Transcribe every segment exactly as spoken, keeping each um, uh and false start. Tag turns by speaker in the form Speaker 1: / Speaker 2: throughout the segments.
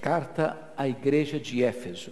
Speaker 1: Carta à igreja de Éfeso.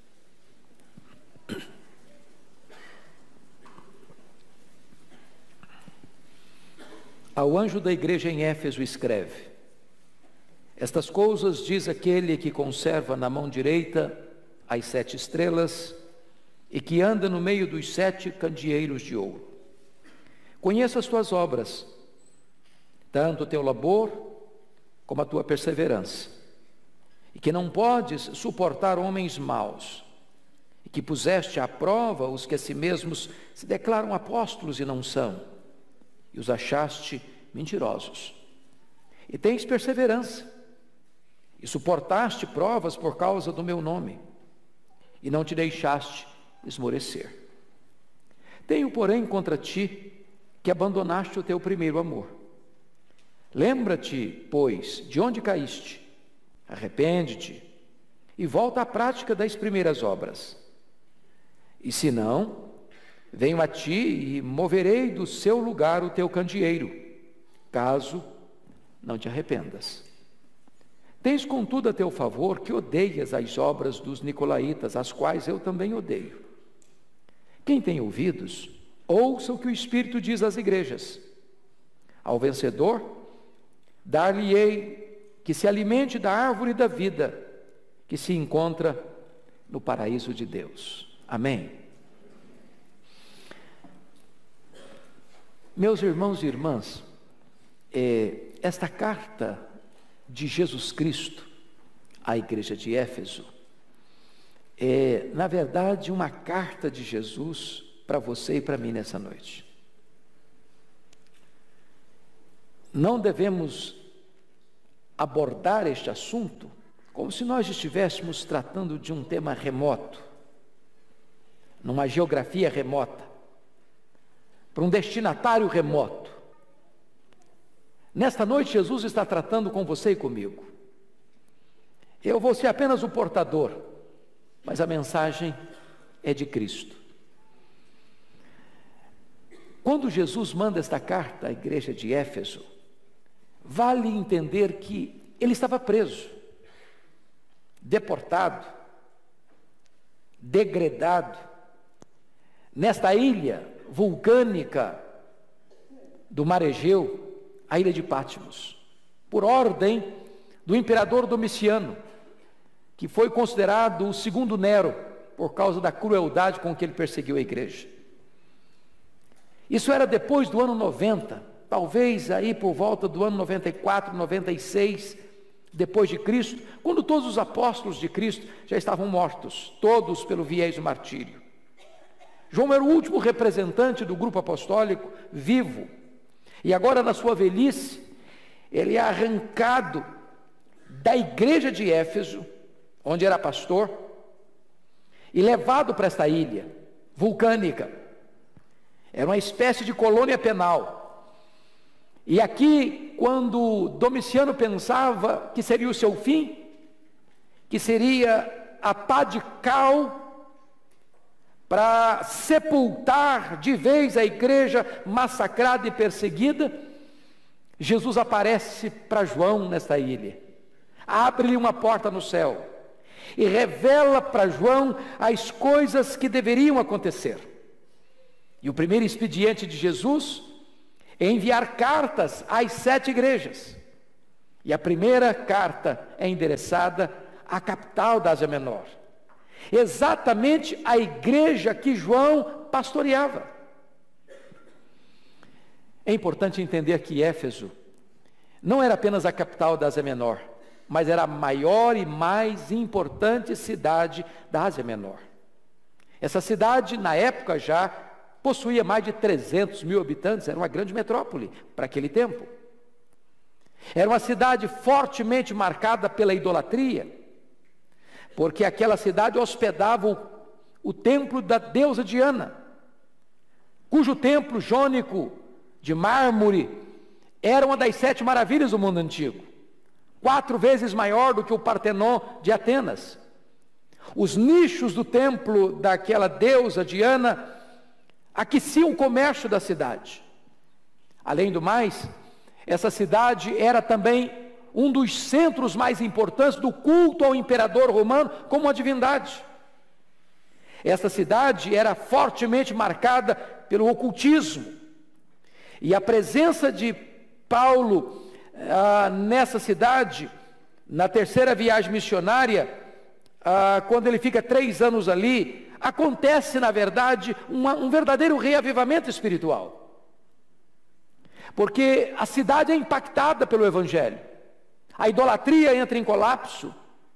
Speaker 1: Ao anjo da igreja em Éfeso escreve: estas coisas diz aquele que conserva na mão direita as sete estrelas e que anda no meio dos sete candeeiros de ouro. Conheço as tuas obras, tanto o teu labor como a tua perseverança, e que não podes suportar homens maus, e que puseste à prova os que a si mesmos se declaram apóstolos e não são, e os achaste mentirosos. E tens perseverança, e suportaste provas por causa do meu nome, e não te deixaste esmorecer. Tenho, porém, contra ti que abandonaste o teu primeiro amor. Lembra-te, pois, de onde caíste, arrepende-te e volta à prática das primeiras obras. E se não, venho a ti e moverei do seu lugar o teu candeeiro, caso não te arrependas. Tens, contudo, a teu favor que odeias as obras dos nicolaítas, as quais eu também odeio. Quem tem ouvidos, ouça o que o Espírito diz às igrejas. Ao vencedor, dar-lhe-ei que se alimente da árvore da vida, que se encontra no paraíso de Deus. Amém. Meus irmãos e irmãs, é, esta carta de Jesus Cristo à igreja de Éfeso é, na verdade, uma carta de Jesus para você e para mim nessa noite. Não devemos abordar este assunto como se nós estivéssemos tratando de um tema remoto, numa geografia remota, para um destinatário remoto. Nesta noite, Jesus está tratando com você e comigo. Eu vou ser apenas o portador, mas a mensagem é de Cristo. Quando Jesus manda esta carta à igreja de Éfeso, vale entender que ele estava preso, deportado, degradado, nesta ilha vulcânica do Mar Egeu, a ilha de Patmos, por ordem do imperador Domiciano, que foi considerado o segundo Nero, por causa da crueldade com que ele perseguiu a igreja. Isso era depois do ano noventa, talvez aí por volta do ano noventa e quatro, noventa e seis, depois de Cristo, quando todos os apóstolos de Cristo já estavam mortos, todos pelo viés do martírio. João era o último representante do grupo apostólico vivo, e agora na sua velhice, ele é arrancado da igreja de Éfeso, onde era pastor, e levado para esta ilha vulcânica. Era uma espécie de colônia penal. E aqui, quando Domiciano pensava que seria o seu fim, que seria a pá de cal para sepultar de vez a igreja massacrada e perseguida, Jesus aparece para João nesta ilha, abre-lhe uma porta no céu e revela para João as coisas que deveriam acontecer. E o primeiro expediente de Jesus é enviar cartas às sete igrejas. E a primeira carta é endereçada à capital da Ásia Menor, exatamente a igreja que João pastoreava. É importante entender que Éfeso não era apenas a capital da Ásia Menor, mas era a maior e mais importante cidade da Ásia Menor. Essa cidade, na época, já possuía mais de trezentos mil habitantes, era uma grande metrópole para aquele tempo. Era uma cidade fortemente marcada pela idolatria, porque aquela cidade hospedava o, o templo da deusa Diana, cujo templo jônico de mármore era uma das sete maravilhas do mundo antigo, quatro vezes maior do que o Partenon de Atenas. Os nichos do templo daquela deusa Diana aqueciam o comércio da cidade. Além do mais, essa cidade era também um dos centros mais importantes do culto ao imperador romano como uma divindade. Essa cidade era fortemente marcada pelo ocultismo. E a presença de Paulo ah, nessa cidade, na terceira viagem missionária, ah, quando ele fica três anos ali, acontece, na verdade, uma, um verdadeiro reavivamento espiritual. Porque a cidade é impactada pelo Evangelho. A idolatria entra em colapso.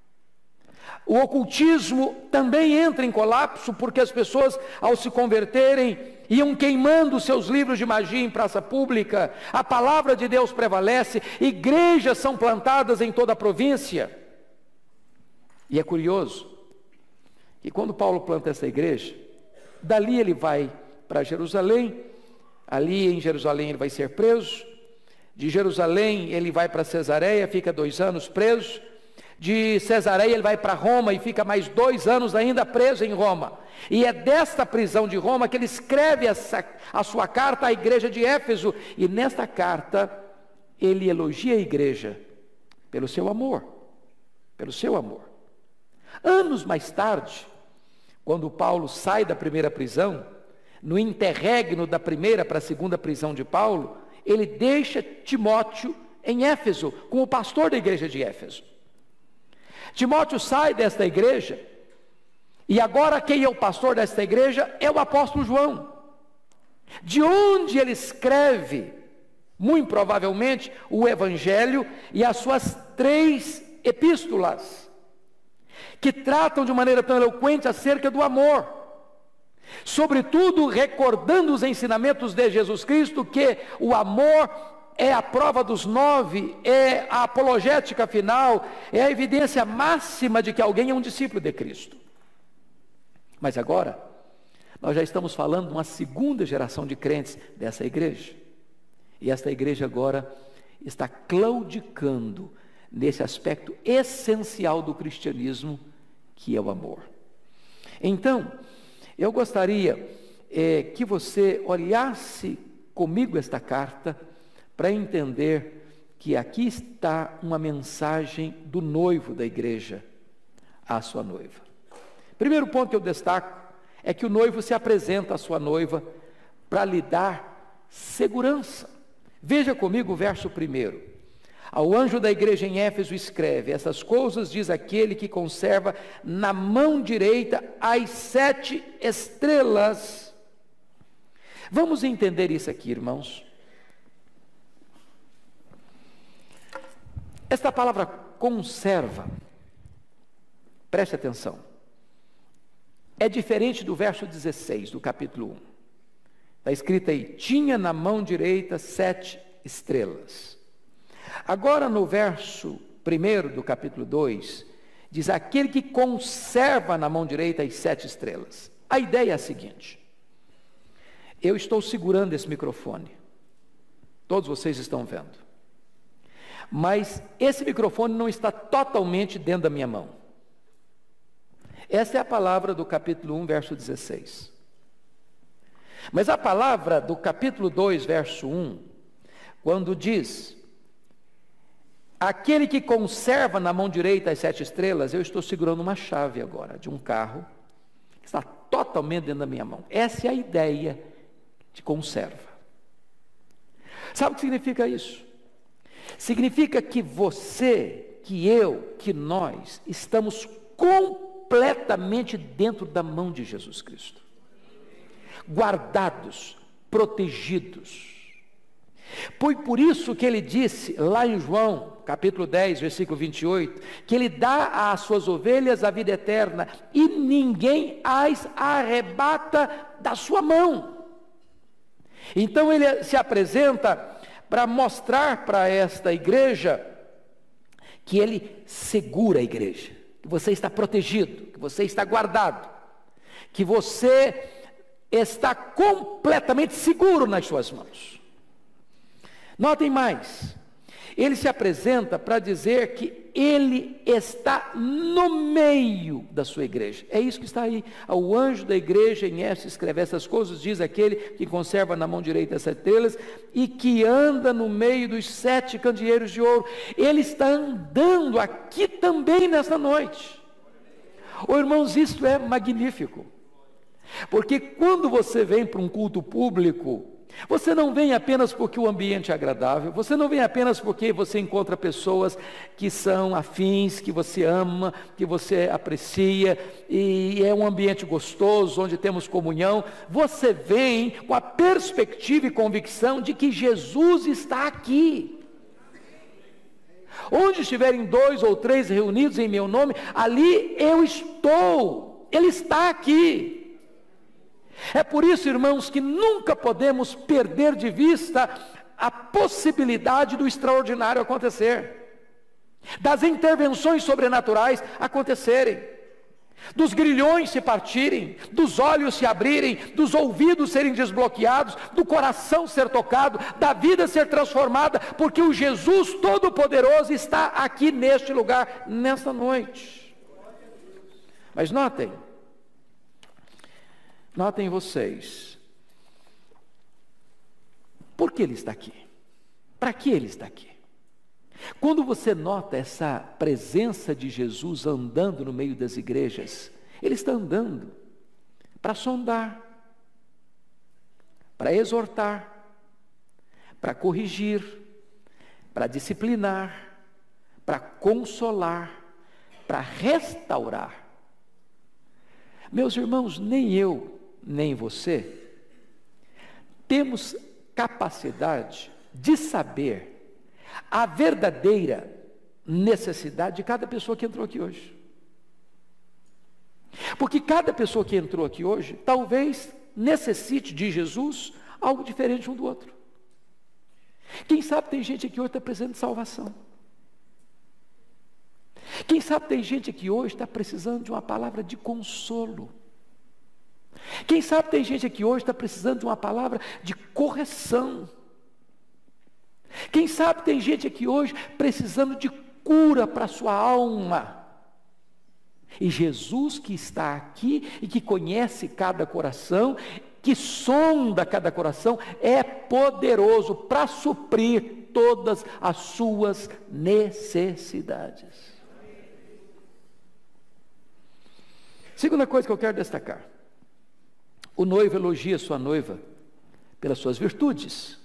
Speaker 1: O ocultismo também entra em colapso, porque as pessoas, ao se converterem, iam queimando seus livros de magia em praça pública. A palavra de Deus prevalece, igrejas são plantadas em toda a província. E é curioso que quando Paulo planta essa igreja, dali ele vai para Jerusalém. Ali em Jerusalém ele vai ser preso. De Jerusalém ele vai para Cesareia, fica dois anos preso. De Cesareia ele vai para Roma e fica mais dois anos ainda preso em Roma. E é desta prisão de Roma que ele escreve essa, a sua carta à igreja de Éfeso. E nesta carta ele elogia a igreja pelo seu amor, pelo seu amor. Anos mais tarde, quando Paulo sai da primeira prisão, no interregno da primeira para a segunda prisão de Paulo, ele deixa Timóteo em Éfeso, como pastor da igreja de Éfeso. Timóteo sai desta igreja, e agora quem é o pastor desta igreja é o apóstolo João, de onde ele escreve, muito provavelmente, o Evangelho e as suas três epístolas, que tratam de maneira tão eloquente acerca do amor, sobretudo recordando os ensinamentos de Jesus Cristo, que o amor é a prova dos nove, é a apologética final, é a evidência máxima de que alguém é um discípulo de Cristo. Mas agora, nós já estamos falando de uma segunda geração de crentes dessa igreja. E esta igreja agora está claudicando nesse aspecto essencial do cristianismo, que é o amor. Então, eu gostaria é, que você olhasse comigo esta carta, para entender que aqui está uma mensagem do noivo da igreja à sua noiva. Primeiro ponto que eu destaco é que o noivo se apresenta à sua noiva para lhe dar segurança. Veja comigo o verso primeiro. Ao anjo da igreja em Éfeso escreve: essas coisas diz aquele que conserva na mão direita as sete estrelas. Vamos entender isso aqui, irmãos. Esta palavra conserva, preste atenção, é diferente do verso dezesseis do capítulo um. Está escrito aí: tinha na mão direita sete estrelas. Agora no verso primeiro do capítulo dois, diz: aquele que conserva na mão direita as sete estrelas. A ideia é a seguinte: eu estou segurando esse microfone, todos vocês estão vendo, mas esse microfone não está totalmente dentro da minha mão. Essa é a palavra do capítulo um, verso dezesseis. Mas a palavra do capítulo dois, verso um, quando diz: aquele que conserva na mão direita as sete estrelas, eu estou segurando uma chave agora de um carro, que está totalmente dentro da minha mão. Essa é a ideia de conserva. Sabe o que significa isso? Significa que você, que eu, que nós estamos completamente dentro da mão de Jesus Cristo, guardados, protegidos. Foi por isso que ele disse lá em João, capítulo dez, versículo vinte e oito, que ele dá às suas ovelhas a vida eterna e ninguém as arrebata da sua mão. Então ele se apresenta para mostrar para esta igreja que ele segura a igreja, que você está protegido, que você está guardado, que você está completamente seguro nas suas mãos. Notem mais, ele se apresenta para dizer que ele está no meio da sua igreja. É isso que está aí. O anjo da igreja em Éfeso escreve essas coisas, diz aquele que conserva na mão direita as sete estrelas e que anda no meio dos sete candeeiros de ouro. Ele está andando aqui também nesta noite. Oh, irmãos, isso é magnífico. Porque quando você vem para um culto público, você não vem apenas porque o ambiente é agradável, você não vem apenas porque você encontra pessoas que são afins, que você ama, que você aprecia, e é um ambiente gostoso, onde temos comunhão. Você vem com a perspectiva e convicção de que Jesus está aqui. Onde estiverem dois ou três reunidos em meu nome, ali eu estou, Ele está aqui. É por isso, irmãos, que nunca podemos perder de vista a possibilidade do extraordinário acontecer, das intervenções sobrenaturais acontecerem, dos grilhões se partirem, dos olhos se abrirem, dos ouvidos serem desbloqueados, do coração ser tocado, da vida ser transformada, porque o Jesus Todo-Poderoso está aqui neste lugar, nesta noite. Mas notem, Notem vocês, por que Ele está aqui? Para que Ele está aqui? Quando você nota essa presença de Jesus andando no meio das igrejas, Ele está andando para sondar, para exortar, para corrigir, para disciplinar, para consolar, para restaurar. Meus irmãos, nem eu, nem você, temos capacidade de saber a verdadeira necessidade de cada pessoa que entrou aqui hoje. Porque cada pessoa que entrou aqui hoje, talvez necessite de Jesus algo diferente um do outro. Quem sabe tem gente aqui hoje que está precisando de salvação. Quem sabe tem gente aqui hoje que está precisando de uma palavra de consolo. Quem sabe tem gente aqui hoje que está precisando de uma palavra de correção. Quem sabe tem gente aqui hoje precisando de cura para a sua alma. E Jesus que está aqui e que conhece cada coração, que sonda cada coração, é poderoso para suprir todas as suas necessidades. Segunda coisa que eu quero destacar: o noivo elogia sua noiva pelas suas virtudes.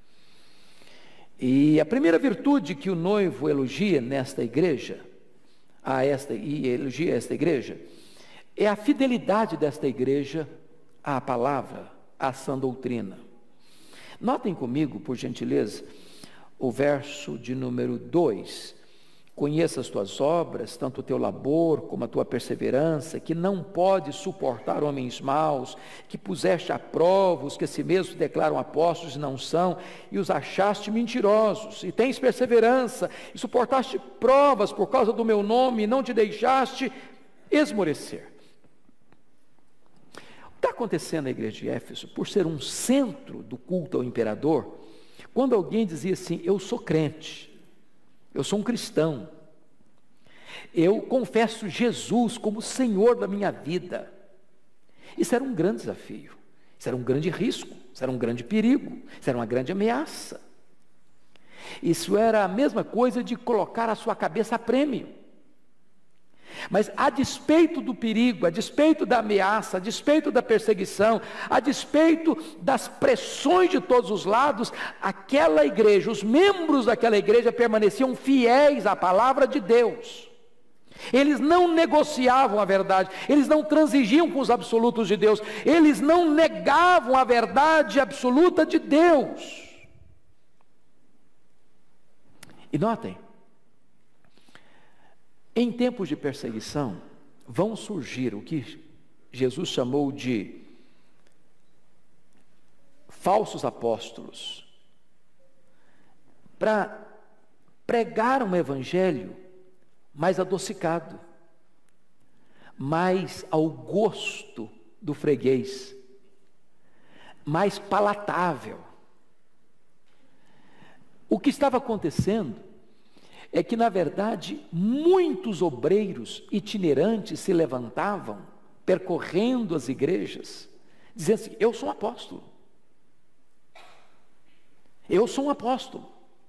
Speaker 1: E a primeira virtude que o noivo elogia nesta igreja, a esta, e elogia esta igreja, é a fidelidade desta igreja à palavra, à sã doutrina. Notem comigo, por gentileza, o verso de número dois. Conheça as tuas obras, tanto o teu labor como a tua perseverança, que não pode suportar homens maus, que puseste à prova os que a si mesmos declaram apóstolos e não são, e os achaste mentirosos, e tens perseverança, e suportaste provas por causa do meu nome, e não te deixaste esmorecer. O que está acontecendo na igreja de Éfeso, por ser um centro do culto ao imperador, quando alguém dizia assim: eu sou crente, eu sou um cristão, eu confesso Jesus como Senhor da minha vida. Isso era um grande desafio, isso era um grande risco, isso era um grande perigo, isso era uma grande ameaça. Isso era a mesma coisa de colocar a sua cabeça a prêmio. Mas a despeito do perigo, a despeito da ameaça, a despeito da perseguição, a despeito das pressões de todos os lados, aquela igreja, os membros daquela igreja permaneciam fiéis à palavra de Deus. Eles não negociavam a verdade, eles não transigiam com os absolutos de Deus, eles não negavam a verdade absoluta de Deus. E notem, em tempos de perseguição, vão surgir o que Jesus chamou de falsos apóstolos, para pregar um evangelho mais adocicado, mais ao gosto do freguês, mais palatável. O que estava acontecendo é que, na verdade, muitos obreiros itinerantes se levantavam, percorrendo as igrejas, dizendo assim: eu sou um apóstolo. Eu sou um apóstolo.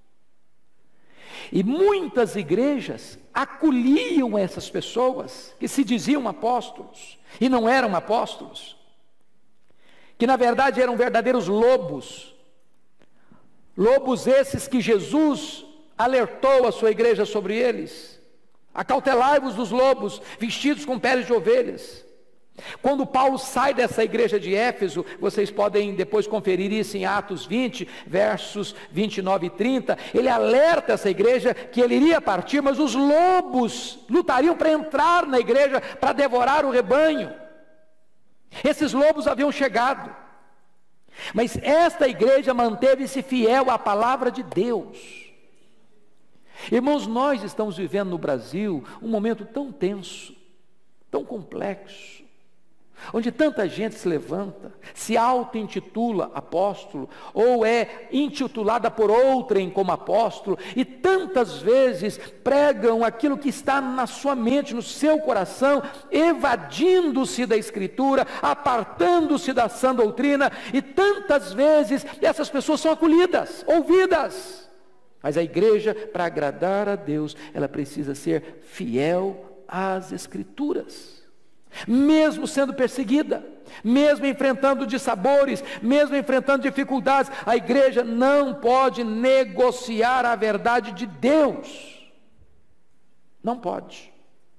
Speaker 1: E muitas igrejas acolhiam essas pessoas que se diziam apóstolos e não eram apóstolos, que na verdade eram verdadeiros lobos, lobos esses que Jesus alertou a sua igreja sobre eles: acautelai-vos dos lobos vestidos com peles de ovelhas. Quando Paulo sai dessa igreja de Éfeso, vocês podem depois conferir isso em Atos vinte, versos vinte e nove e trinta, ele alerta essa igreja que ele iria partir, mas os lobos lutariam para entrar na igreja, para devorar o rebanho. Esses lobos haviam chegado, mas esta igreja manteve-se fiel à palavra de Deus. Irmãos, nós estamos vivendo no Brasil um momento tão tenso, tão complexo, onde tanta gente se levanta, se auto-intitula apóstolo, ou é intitulada por outrem como apóstolo, e tantas vezes pregam aquilo que está na sua mente, no seu coração, evadindo-se da Escritura, apartando-se da sã doutrina, e tantas vezes essas pessoas são acolhidas, ouvidas. Mas a igreja, para agradar a Deus, ela precisa ser fiel às Escrituras. Mesmo sendo perseguida, mesmo enfrentando dissabores, mesmo enfrentando dificuldades, a igreja não pode negociar a verdade de Deus. Não pode.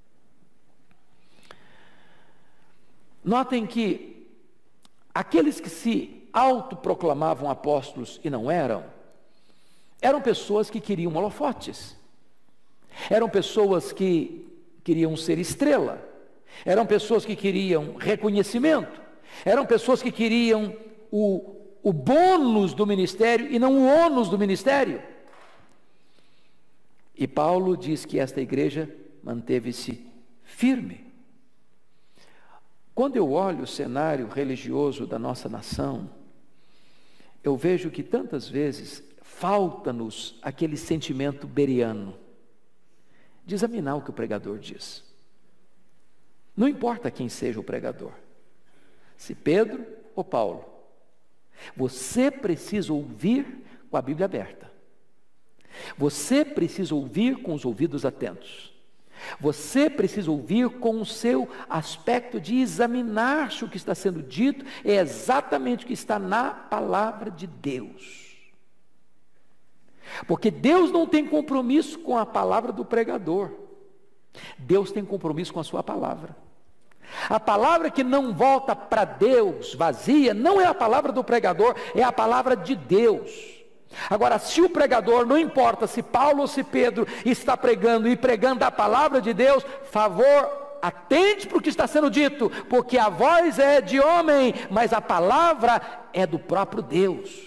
Speaker 1: Notem que aqueles que se autoproclamavam apóstolos e não eram, eram pessoas que queriam holofotes, eram pessoas que queriam ser estrela, eram pessoas que queriam reconhecimento, eram pessoas que queriam o, o bônus do ministério e não o ônus do ministério. E Paulo diz que esta igreja manteve-se firme. Quando eu olho o cenário religioso da nossa nação, eu vejo que tantas vezes falta-nos aquele sentimento beriano de examinar o que o pregador diz. Não importa quem seja o pregador, se Pedro ou Paulo, você precisa ouvir com a Bíblia aberta, você precisa ouvir com os ouvidos atentos, você precisa ouvir com o seu aspecto de examinar se o que está sendo dito é exatamente o que está na palavra de Deus. Porque Deus não tem compromisso com a palavra do pregador, Deus tem compromisso com a sua palavra. A palavra que não volta para Deus vazia não é a palavra do pregador, é a palavra de Deus. Agora, se o pregador, não importa se Paulo ou se Pedro está pregando e pregando a palavra de Deus, favor, atente para o que está sendo dito, porque a voz é de homem, mas a palavra é do próprio Deus.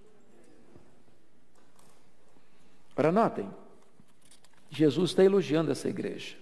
Speaker 1: Agora notem, Jesus está elogiando essa igreja,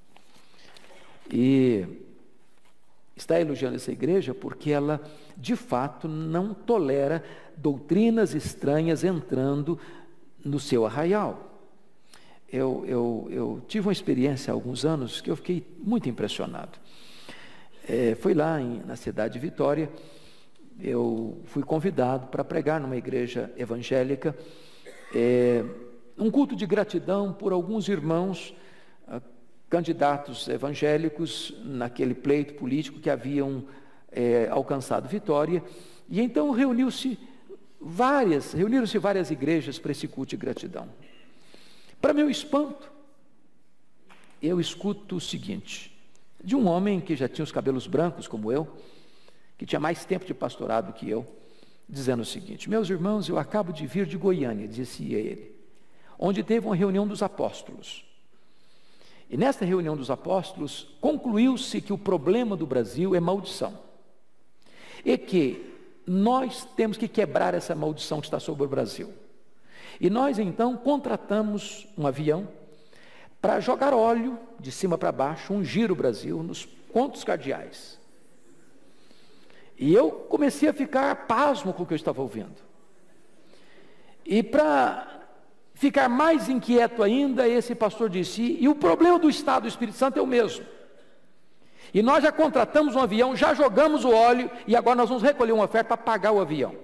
Speaker 1: e está elogiando essa igreja porque ela, de fato, não tolera doutrinas estranhas entrando no seu arraial. Eu, eu, eu tive uma experiência há alguns anos que eu fiquei muito impressionado. É, foi lá em, na cidade de Vitória, eu fui convidado para pregar numa igreja evangélica, é, um culto de gratidão por alguns irmãos candidatos evangélicos naquele pleito político que haviam é, alcançado vitória, e então reuniu-se várias, reuniram-se várias igrejas para esse culto de gratidão. Para meu espanto, eu escuto o seguinte, de um homem que já tinha os cabelos brancos como eu, que tinha mais tempo de pastorado que eu, dizendo o seguinte: meus irmãos, eu acabo de vir de Goiânia, dizia ele, onde teve uma reunião dos apóstolos. E nesta reunião dos apóstolos, concluiu-se que o problema do Brasil é maldição. E que nós temos que quebrar essa maldição que está sobre o Brasil. E nós então contratamos um avião para jogar óleo de cima para baixo, ungir o Brasil nos pontos cardeais. E eu comecei a ficar pasmo com o que eu estava ouvindo. E para ficar mais inquieto ainda, esse pastor disse, e o problema do estado do Espírito Santo é o mesmo. E nós já contratamos um avião, já jogamos o óleo, e agora nós vamos recolher uma oferta para pagar o avião.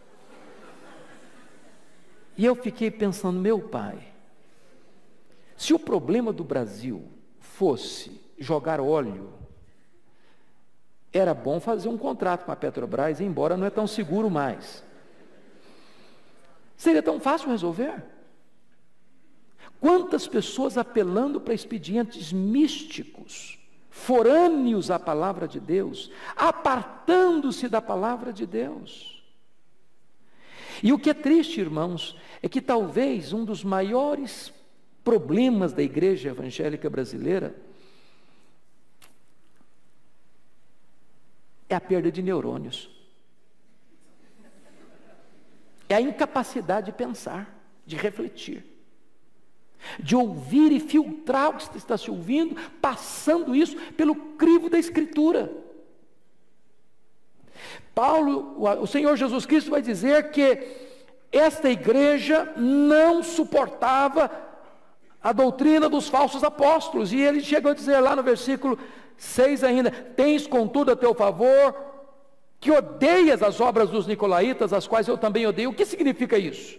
Speaker 1: E eu fiquei pensando, meu pai, se o problema do Brasil fosse jogar óleo, era bom fazer um contrato com a Petrobras, embora não é tão seguro mais. Seria tão fácil resolver. Quantas pessoas apelando para expedientes místicos, forâneos à palavra de Deus, apartando-se da palavra de Deus. E o que é triste, irmãos, é que talvez um dos maiores problemas da igreja evangélica brasileira é a perda de neurônios. É a incapacidade de pensar, de refletir, de ouvir e filtrar o que está se ouvindo, passando isso pelo crivo da Escritura. Paulo, o Senhor Jesus Cristo vai dizer que esta igreja não suportava a doutrina dos falsos apóstolos, e ele chega a dizer lá no versículo seis ainda, tens contudo a teu favor, que odeias as obras dos nicolaítas, as quais eu também odeio. O que significa isso?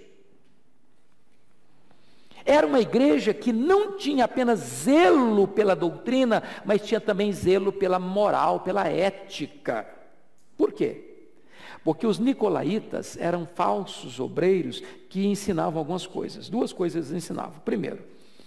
Speaker 1: Era uma igreja que não tinha apenas zelo pela doutrina, mas tinha também zelo pela moral, pela ética. Por quê? Porque os nicolaítas eram falsos obreiros que ensinavam algumas coisas. Duas coisas eles ensinavam. Primeiro,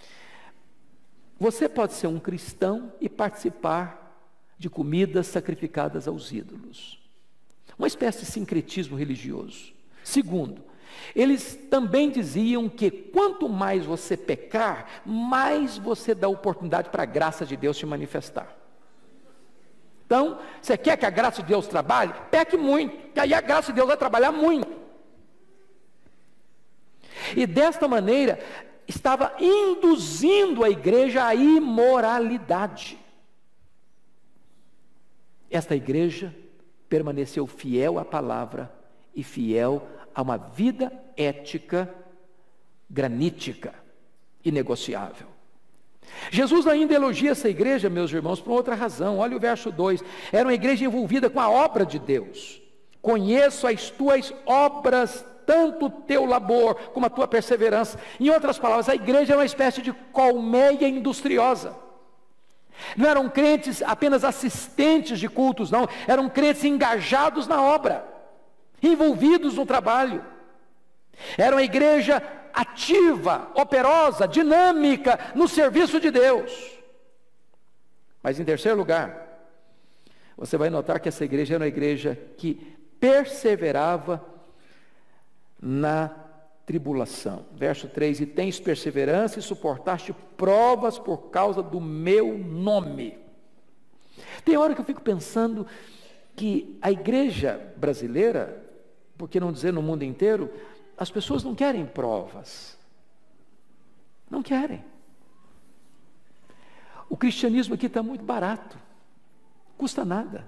Speaker 1: você pode ser um cristão e participar de comidas sacrificadas aos ídolos. Uma espécie de sincretismo religioso. Segundo, eles também diziam que quanto mais você pecar, mais você dá oportunidade para a graça de Deus se manifestar. Então, você quer que a graça de Deus trabalhe? Peque muito, que aí a graça de Deus vai trabalhar muito. E desta maneira, estava induzindo a igreja à imoralidade. Esta igreja permaneceu fiel à palavra e fiel a uma vida ética granítica, inegociável. Jesus ainda elogia essa igreja, meus irmãos, por outra razão. Olha o verso dois. Era uma igreja envolvida com a obra de Deus. Conheço as tuas obras, tanto o teu labor como a tua perseverança. Em outras palavras, a igreja é uma espécie de colmeia industriosa. Não eram crentes apenas assistentes de cultos, não. Eram crentes engajados na obra, envolvidos no trabalho. Era uma igreja ativa, operosa, dinâmica no serviço de Deus. Mas em terceiro lugar, você vai notar que essa igreja era uma igreja que perseverava na tribulação. Verso três, e tens perseverança e suportaste provas por causa do meu nome. Tem hora que eu fico pensando que a igreja brasileira, por que não dizer no mundo inteiro, as pessoas não querem provas. Não querem. O cristianismo aqui está muito barato. Custa nada.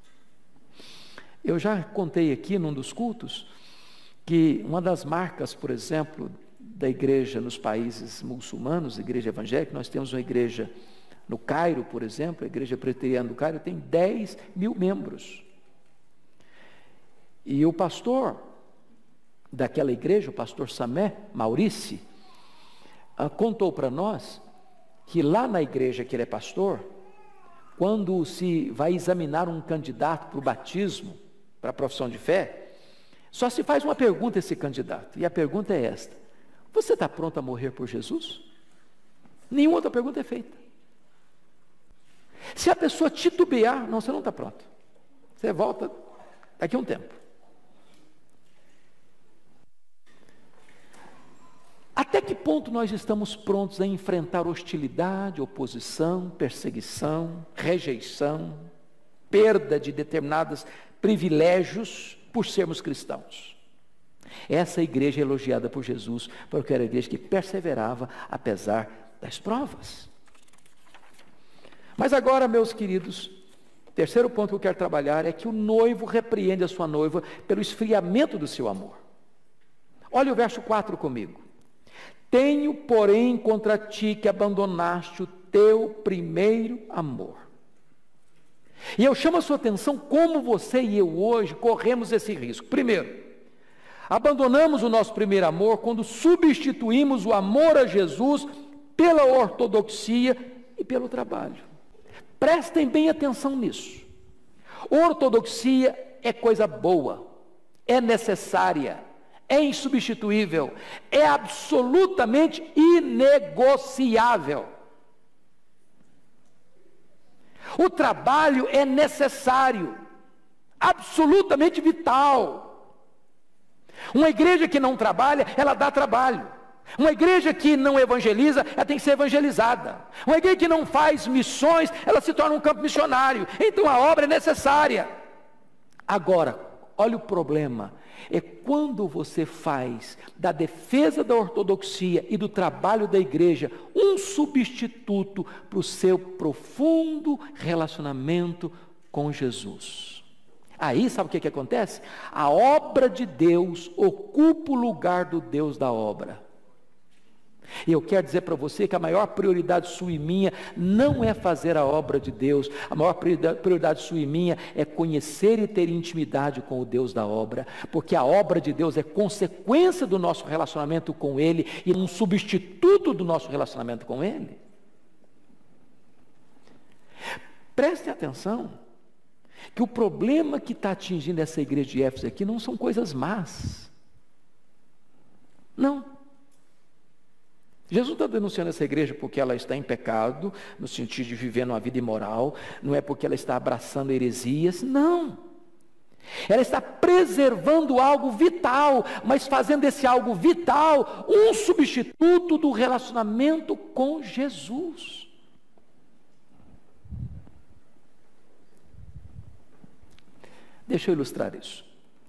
Speaker 1: Eu já contei aqui num dos cultos que uma das marcas, por exemplo, da igreja nos países muçulmanos, igreja evangélica, nós temos uma igreja no Cairo, por exemplo, a igreja presbiteriana do Cairo tem dez mil membros. E o pastor daquela igreja, o pastor Samé Maurici, ah, contou para nós que lá na igreja que ele é pastor, quando se vai examinar um candidato para o batismo, para a profissão de fé, só se faz uma pergunta a esse candidato, e a pergunta é esta: você está pronto a morrer por Jesus? Nenhuma outra pergunta é feita. Se a pessoa titubear, não, você não está pronto, você volta daqui a um tempo. Até que ponto nós estamos prontos a enfrentar hostilidade, oposição, perseguição, rejeição, perda de determinados privilégios por sermos cristãos? Essa igreja é elogiada por Jesus, porque era a igreja que perseverava apesar das provas. Mas agora, meus queridos, terceiro ponto que eu quero trabalhar é que o noivo repreende a sua noiva pelo esfriamento do seu amor. Olha o verso quatro comigo. Tenho, porém, contra ti que abandonaste o teu primeiro amor. E eu chamo a sua atenção como você e eu hoje corremos esse risco. Primeiro, abandonamos o nosso primeiro amor quando substituímos o amor a Jesus pela ortodoxia e pelo trabalho. Prestem bem atenção nisso. Ortodoxia é coisa boa, é necessária, é insubstituível, é absolutamente inegociável. O trabalho é necessário, absolutamente vital. Uma igreja que não trabalha, ela dá trabalho. Uma igreja que não evangeliza, ela tem que ser evangelizada. Uma igreja que não faz missões, ela se torna um campo missionário. Então a obra é necessária. Agora, olha o problema, é quando você faz da defesa da ortodoxia e do trabalho da igreja um substituto para o seu profundo relacionamento com Jesus. Aí, sabe o que, que acontece? A obra de Deus ocupa o lugar do Deus da obra. E eu quero dizer para você que a maior prioridade sua e minha não é fazer a obra de Deus. A maior prioridade sua e minha é conhecer e ter intimidade com o Deus da obra, porque a obra de Deus é consequência do nosso relacionamento com Ele e um substituto do nosso relacionamento com Ele. Preste atenção que o problema que está atingindo essa igreja de Éfeso aqui não são coisas más. Não. Jesus está denunciando essa igreja porque ela está em pecado, no sentido de viver uma vida imoral, não é porque ela está abraçando heresias, não. Ela está preservando algo vital, mas fazendo esse algo vital um substituto do relacionamento com Jesus. Deixa eu ilustrar isso.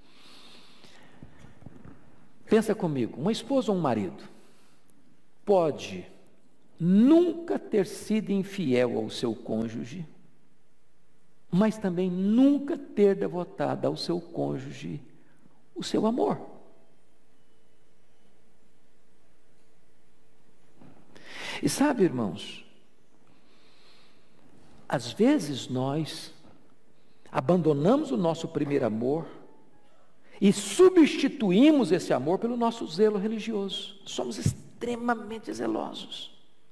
Speaker 1: Pensa comigo, uma esposa ou um marido pode nunca ter sido infiel ao seu cônjuge, mas também nunca ter devotado ao seu cônjuge o seu amor. E sabe, irmãos, às vezes nós abandonamos o nosso primeiro amor e substituímos esse amor pelo nosso zelo religioso. Somos extremamente zelosos.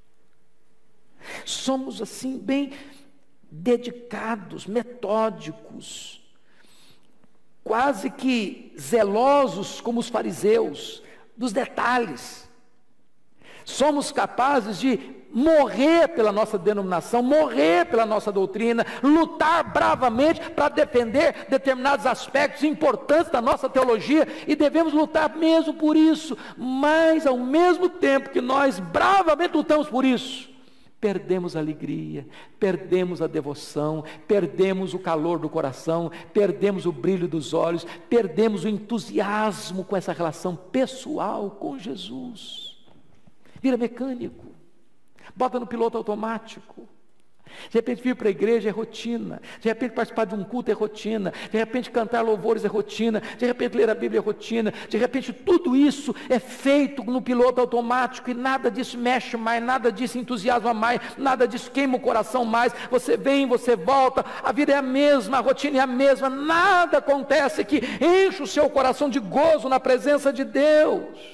Speaker 1: Somos assim bem dedicados, metódicos, quase que zelosos como os fariseus, dos detalhes. Somos capazes de morrer pela nossa denominação, morrer pela nossa doutrina, lutar bravamente para defender determinados aspectos importantes da nossa teologia, e devemos lutar mesmo por isso, mas ao mesmo tempo que nós bravamente lutamos por isso, perdemos a alegria, perdemos a devoção, perdemos o calor do coração, perdemos o brilho dos olhos, perdemos o entusiasmo com essa relação pessoal com Jesus. Vira mecânico, bota no piloto automático. De repente vir para a igreja é rotina, de repente participar de um culto é rotina, de repente cantar louvores é rotina, de repente ler a Bíblia é rotina, de repente tudo isso é feito no piloto automático e nada disso mexe mais, nada disso entusiasma mais, nada disso queima o coração mais. Você vem, você volta, a vida é a mesma, a rotina é a mesma, nada acontece que enche o seu coração de gozo na presença de Deus.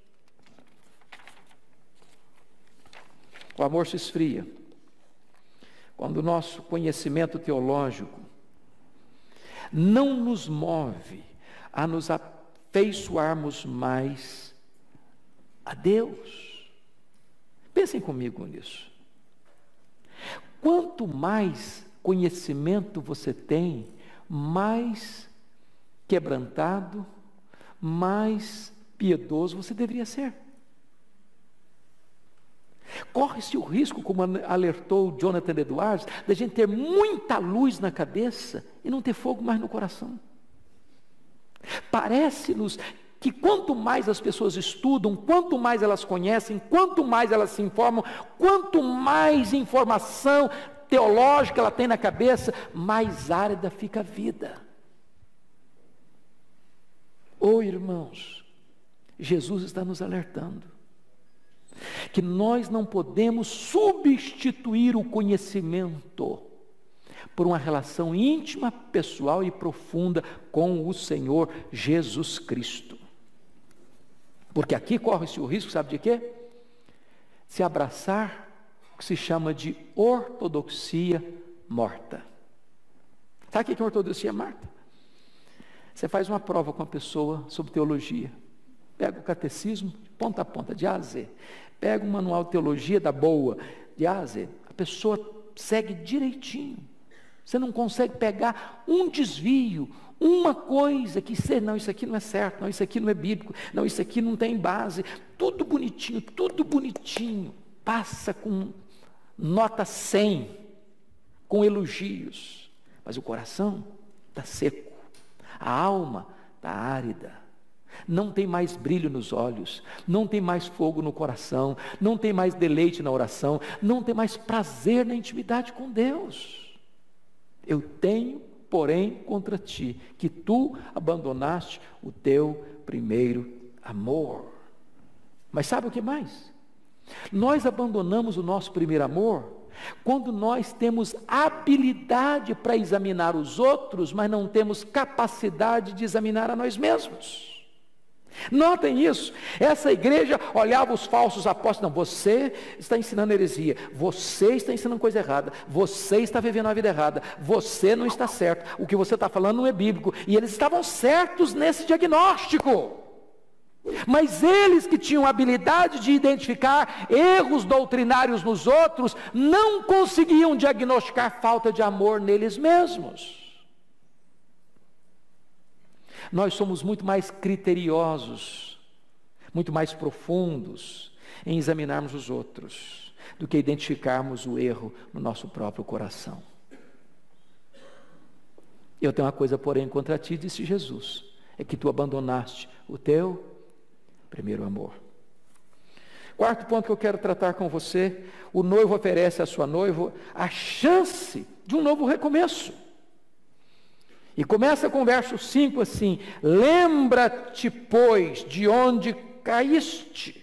Speaker 1: O amor se esfria quando o nosso conhecimento teológico não nos move a nos afeiçoarmos mais a Deus. Pensem comigo nisso. Quanto mais conhecimento você tem, mais quebrantado, mais piedoso você deveria ser. Corre-se o risco, como alertou Jonathan Edwards, da gente ter muita luz na cabeça e não ter fogo mais no coração. Parece-nos que quanto mais as pessoas estudam, quanto mais elas conhecem, quanto mais elas se informam, quanto mais informação teológica ela tem na cabeça, mais árida fica a vida. Oh, irmãos, Jesus está nos alertando. que nós não podemos substituir o conhecimento por uma relação íntima, pessoal e profunda com o Senhor Jesus Cristo. Porque aqui corre-se o risco, sabe de quê? Se abraçar o que se chama de ortodoxia morta. Sabe o que é ortodoxia morta? Você faz uma prova com a pessoa sobre teologia. Pega o catecismo de ponta a ponta, de A a Z. Pega um manual de teologia da boa, de A a Z. A pessoa segue direitinho. Você não consegue pegar um desvio, uma coisa que, não, isso aqui não é certo, não, isso aqui não é bíblico, não, isso aqui não tem base. Tudo bonitinho, tudo bonitinho. Passa com nota cem, com elogios. Mas o coração está seco. A alma está árida. Não tem mais brilho nos olhos, não tem mais fogo no coração, não tem mais deleite na oração, não tem mais prazer na intimidade com Deus. Eu tenho, porém, contra ti, que tu abandonaste o teu primeiro amor. Mas sabe o que mais? Nós abandonamos o nosso primeiro amor quando nós temos habilidade para examinar os outros, mas não temos capacidade de examinar a nós mesmos. Notem isso, essa igreja olhava os falsos apóstolos, não, você está ensinando heresia, você está ensinando coisa errada, você está vivendo a vida errada, você não está certo, o que você está falando não é bíblico, e eles estavam certos nesse diagnóstico, mas eles que tinham habilidade de identificar erros doutrinários nos outros, não conseguiam diagnosticar falta de amor neles mesmos. Nós somos muito mais criteriosos, muito mais profundos em examinarmos os outros, do que identificarmos o erro no nosso próprio coração. Eu tenho uma coisa, porém, contra ti, disse Jesus, é que tu abandonaste o teu primeiro amor. Quarto ponto que eu quero tratar com você, o noivo oferece à sua noiva a chance de um novo recomeço. E começa com o verso cinco assim: lembra-te, pois, de onde caíste.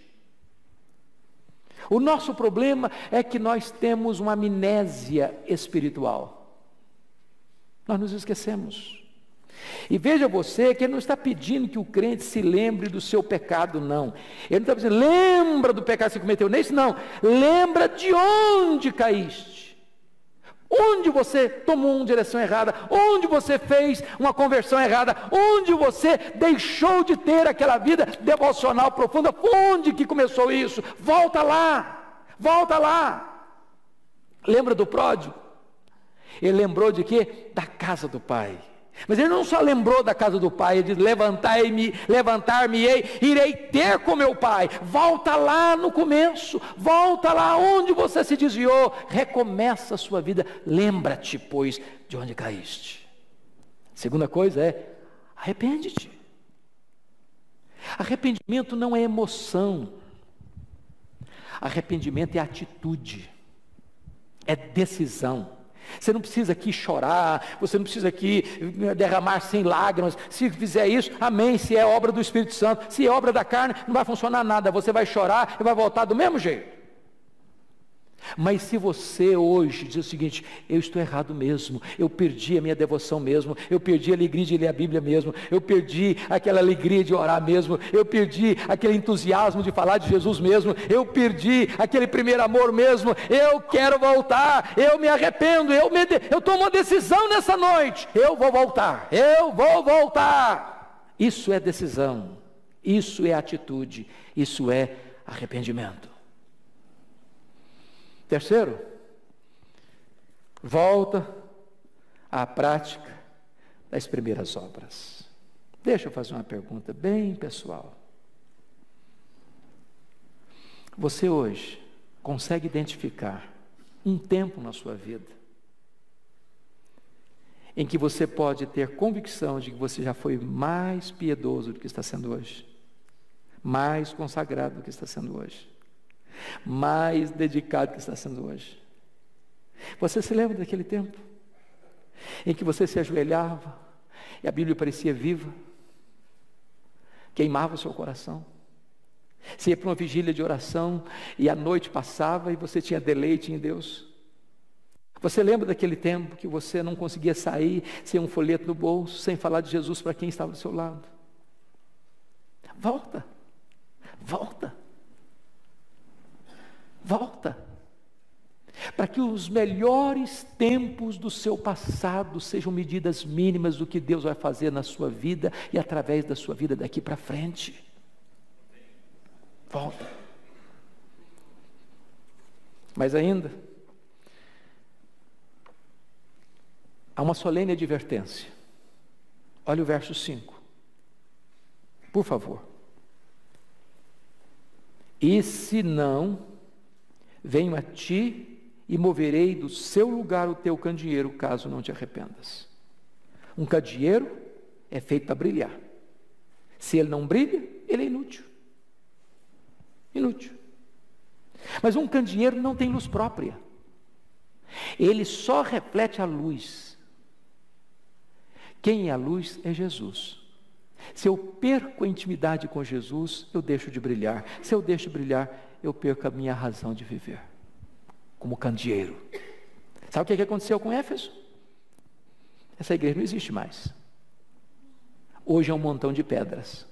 Speaker 1: O nosso problema é que nós temos uma amnésia espiritual. Nós nos esquecemos. E veja você que ele não está pedindo que o crente se lembre do seu pecado, não. Ele não está dizendo, lembra do pecado que você cometeu nesse, não. Lembra de onde caíste. Onde você tomou uma direção errada, onde você fez uma conversão errada, onde você deixou de ter aquela vida devocional profunda, onde que começou isso? Volta lá, volta lá. Lembra do pródigo? Ele lembrou de quê? Da casa do pai. Mas ele não só lembrou da casa do pai, ele diz, levantai-me, levantar-me-ei, irei ter com meu pai. Volta lá no começo, volta lá onde você se desviou, recomeça a sua vida, lembra-te, pois, de onde caíste. Segunda coisa é, arrepende-te. Arrependimento não é emoção, arrependimento é atitude, é decisão. Você não precisa aqui chorar, você não precisa aqui derramar sem lágrimas. Se fizer isso, amém, se é obra do Espírito Santo. Se é obra da carne, não vai funcionar nada, você vai chorar e vai voltar do mesmo jeito. Mas se você hoje diz o seguinte, eu estou errado mesmo, eu perdi a minha devoção mesmo, eu perdi a alegria de ler a Bíblia mesmo, eu perdi aquela alegria de orar mesmo, eu perdi aquele entusiasmo de falar de Jesus mesmo, eu perdi aquele primeiro amor mesmo, eu quero voltar, eu me arrependo, eu, me de... eu tomo uma decisão nessa noite, eu vou voltar, eu vou voltar. Isso é decisão, isso é atitude, isso é arrependimento. Terceiro, volta à prática das primeiras obras. Deixa eu fazer uma pergunta bem pessoal. Você hoje consegue identificar um tempo na sua vida em que você pode ter convicção de que você já foi mais piedoso do que está sendo hoje, mais consagrado do que está sendo hoje, mais dedicado que está sendo hoje? Você se lembra daquele tempo em que você se ajoelhava e a Bíblia parecia viva, queimava o seu coração, Você ia para uma vigília de oração e a noite passava e você tinha deleite em Deus. Você lembra daquele tempo que você não conseguia sair sem um folheto no bolso, sem falar de Jesus para quem estava do seu lado? Volta, volta, volta, para que os melhores tempos do seu passado sejam medidas mínimas do que Deus vai fazer na sua vida e através da sua vida daqui para frente. Volta. Mas ainda, há uma solene advertência. Olha o verso cinco. Por favor. E se não, venho a ti e moverei do seu lugar o teu candeeiro, caso não te arrependas. Um candeeiro é feito para brilhar. Se ele não brilha, ele é inútil. Inútil. Mas um candeeiro não tem luz própria. Ele só reflete a luz. Quem é a luz é Jesus. Se eu perco a intimidade com Jesus, eu deixo de brilhar. Se eu deixo de brilhar, eu perco a minha razão de viver. Como candeeiro. Sabe o que aconteceu com Éfeso? Essa igreja não existe mais. Hoje é um montão de pedras.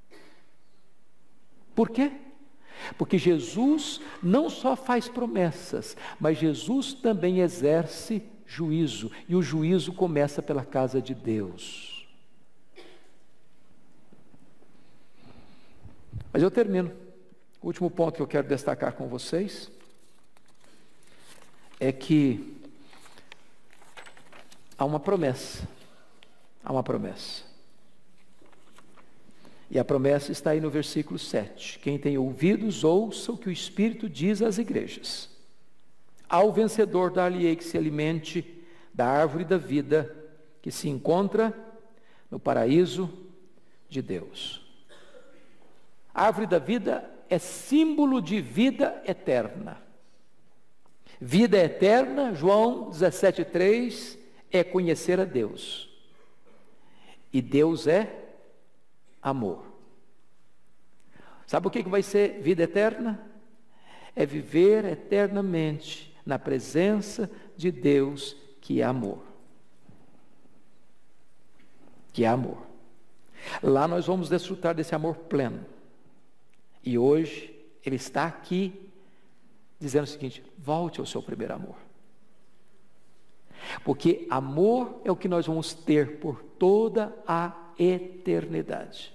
Speaker 1: Por quê? Porque Jesus não só faz promessas, mas Jesus também exerce juízo. E o juízo começa pela casa de Deus. Mas eu termino. O último ponto que eu quero destacar com vocês é que há uma promessa. Há uma promessa. E a promessa está aí no versículo sete. Quem tem ouvidos, ouça o que o Espírito diz às igrejas. Ao vencedor dar-lhe-ei que se alimente da árvore da vida que se encontra no paraíso de Deus. A árvore da vida é símbolo de vida eterna. Vida eterna, João dezessete, três, é conhecer a Deus. E Deus é amor. Sabe o que vai ser vida eterna? É viver eternamente na presença de Deus, que é amor. Que é amor. Lá nós vamos desfrutar desse amor pleno. E hoje Ele está aqui dizendo o seguinte: volte ao seu primeiro amor. Porque amor é o que nós vamos ter por toda a eternidade.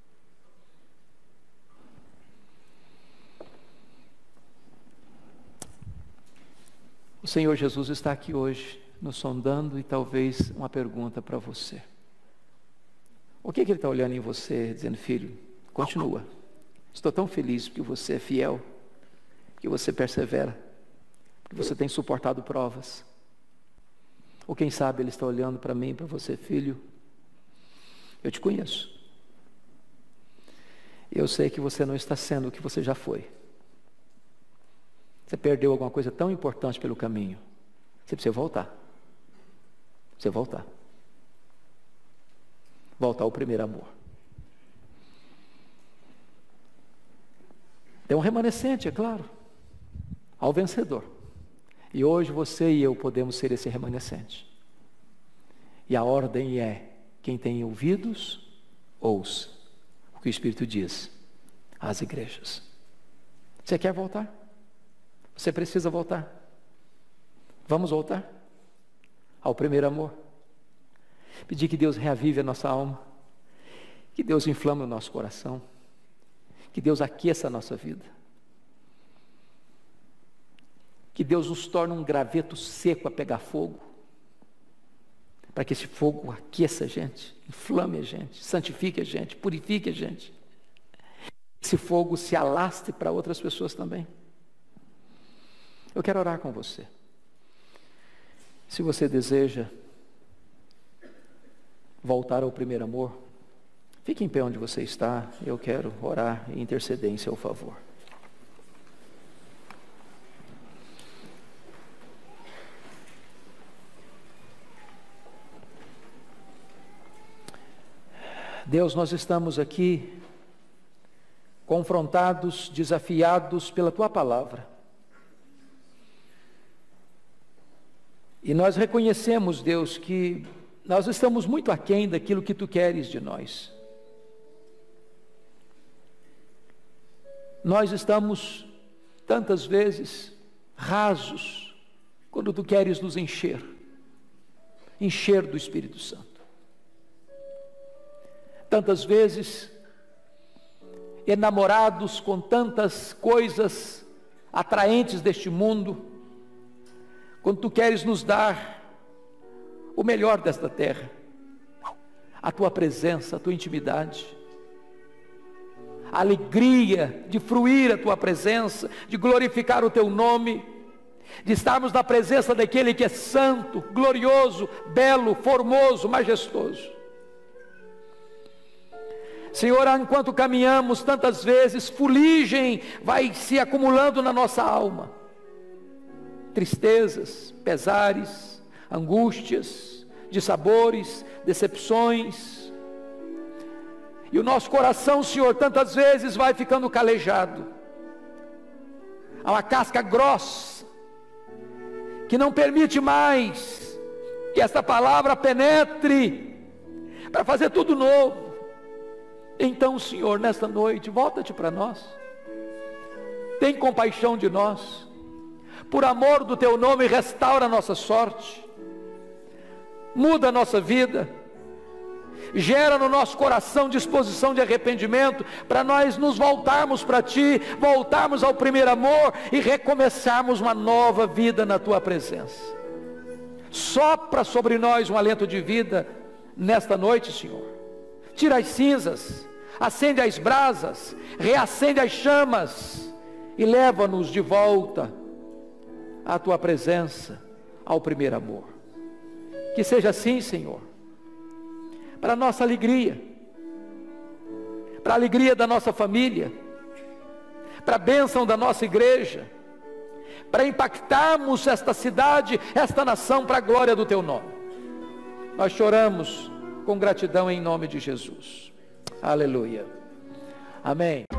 Speaker 1: O Senhor Jesus está aqui hoje, nos sondando, e talvez uma pergunta para você. O que, que Ele está olhando em você, dizendo: filho, continua. Estou tão feliz porque você é fiel, que você persevera, que você tem suportado provas. Ou quem sabe Ele está olhando para mim, para você: filho, eu te conheço. Eu sei que você não está sendo o que você já foi. Você perdeu alguma coisa tão importante pelo caminho. Você precisa voltar. Você voltar. Voltar ao primeiro amor. Tem um remanescente, é claro, ao vencedor. E hoje você e eu podemos ser esse remanescente. E a ordem é: quem tem ouvidos, ouça o que o Espírito diz às igrejas. Você quer voltar? Você precisa voltar. Vamos voltar ao primeiro amor. Pedir que Deus reavive a nossa alma, que Deus inflame o nosso coração, que Deus aqueça a nossa vida, que Deus nos torne um graveto seco a pegar fogo, para que esse fogo aqueça a gente, inflame a gente, santifique a gente, purifique a gente. Esse fogo se alastre para outras pessoas também. Eu quero orar com você. Se você deseja voltar ao primeiro amor, fique em pé onde você está. Eu quero orar e interceder em seu favor. Deus, nós estamos aqui confrontados, desafiados pela tua palavra. E nós reconhecemos, Deus, que nós estamos muito aquém daquilo que tu queres de nós. Nós estamos, tantas vezes, rasos, quando tu queres nos encher, encher do Espírito Santo. Tantas vezes, enamorados com tantas coisas atraentes deste mundo, quando tu queres nos dar o melhor desta terra, a tua presença, a tua intimidade, a alegria de fruir a tua presença, de glorificar o teu nome, de estarmos na presença daquele que é santo, glorioso, belo, formoso, majestoso. Senhor, enquanto caminhamos, tantas vezes fuligem vai se acumulando na nossa alma, tristezas, pesares, angústias, dissabores, decepções, e o nosso coração, Senhor, tantas vezes vai ficando calejado, há uma casca grossa, que não permite mais que esta palavra penetre, para fazer tudo novo. Então, Senhor, nesta noite, volta-te para nós, tem compaixão de nós, por amor do teu nome, restaura a nossa sorte, muda a nossa vida, gera no nosso coração disposição de arrependimento, para nós nos voltarmos para ti, voltarmos ao primeiro amor e recomeçarmos uma nova vida na tua presença. Sopra sobre nós um alento de vida nesta noite, Senhor. Tira as cinzas, acende as brasas, reacende as chamas e leva-nos de volta à tua presença, ao primeiro amor. Que seja assim, Senhor, para a nossa alegria, para a alegria da nossa família, para a bênção da nossa igreja, para impactarmos esta cidade, esta nação, para a glória do teu nome. Nós choramos com gratidão em nome de Jesus. Aleluia. Amém.